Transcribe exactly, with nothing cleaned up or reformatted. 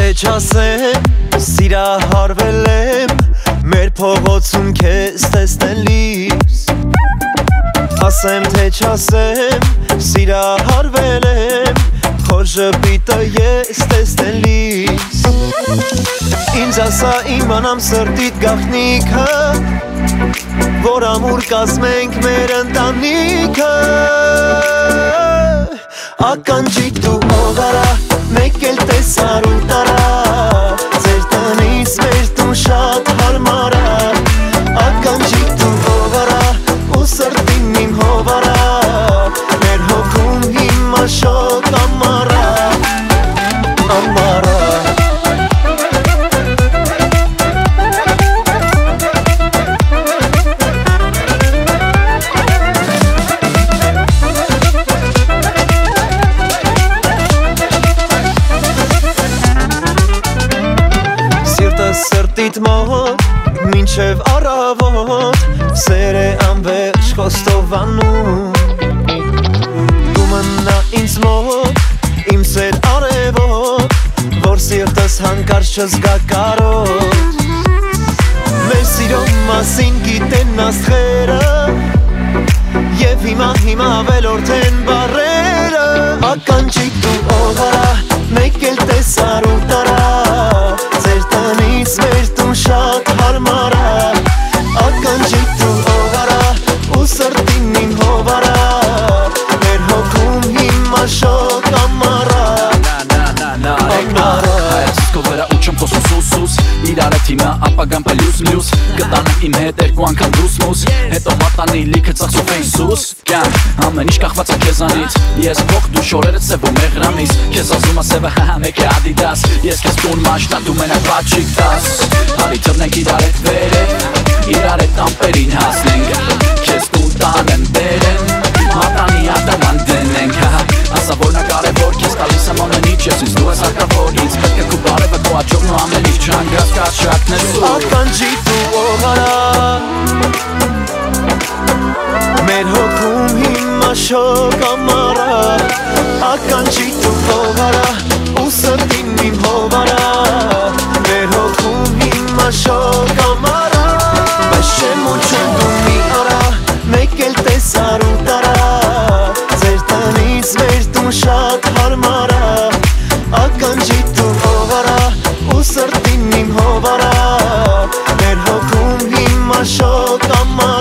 թե չասեմ, սիրահարվել եմ, մեր փողոցում քեզ տեսնելիս։ Ասեմ թե չասեմ, սիրահարվել եմ, խոր ժպիտը ես տեսնելիս։ Ինձ ասա իմանամ սրտիդ գաղտնիքը, որ ամուր կազմենք մեր ընտանիքը։ Ականջիկ դու օղարա, մեկ էլ տեսար ու տարա, ձեր տնից մեր տուն շատ հարմար ա։ Ականջիկ դու օղարա, ու սրտին իմ հովարա, մեր հոգում հիմա շոկ ամառ ա, ամառ ա։ Սրտիդ մոտ, մինչև առավոտ, սեր է անվերջ խոստովանում։ Դու մնա ինձ մոտ, իմ սեր արևոտ, որ սիրտս հանկարծ չզգա կարոտ։ Մեր սիրո մասին գիտեն աստղերը, և հիմա հիմա ավելորդ են բառերը։ Ականջիկ դու օղարա, մեկ էլ տեսար ու տարա, ձեր տնից մեր տուն շատ հարմար ա։ Ականջիկ դու օղարա, ու սրտին իմ հովարա, մեր հոգում հիմա շոկ ամառ ա, ամառ ա։ Հայացքով վրա ու չեմ խոսում սուս-սուս, իրար է թիմը ապագան պլյուս մյուս, կտանեմ իմ հետ երկու անգամ դուս-մուս, հետո մատանի լիքը ծախսով էյսուս։ Կյան, ամեն ինչ կախված է քեզանից, ես փող դու շորերը ծև ու մեղրանից, քեզ ասում ա սևը հա մեկ է ադիդաս, ես քեզ տուն մաշտա դու մենակ պատշիկ տաս։ Հարի թռնենք իրար հետ վերև, իրար հետ ամպերին հասնենք, քեզ տուն տանեմ բերեն, մատանի ադաման դնենք, ասա որ նա կարևոր քեզ տալիս եմ ամեն ինչ, ես ինձ դու ես հարկավոր, ինձ պետք է քու բարևը քու աճողն ու ամեն ինչ չանգասկաց շակնեսու։ Ականջիկ դու օղարա, մեր հոգում հիմա շոկ ամառ ա։ Ականջիկ դու օղարա, ու սրտին իմ հովարա, մեր հոգում հիմա շոկ ամառ ա։ Բայց չեմ ու չեմ դու մի արա, մեկ էլ տեսար ու տարա, ձեր տնից մեր տուն շատ հարմար ա։ Ականջիկ դու օղարա, ու սրտին իմ հովարա, մեր հոգում հիմա շոկ ամառ ա։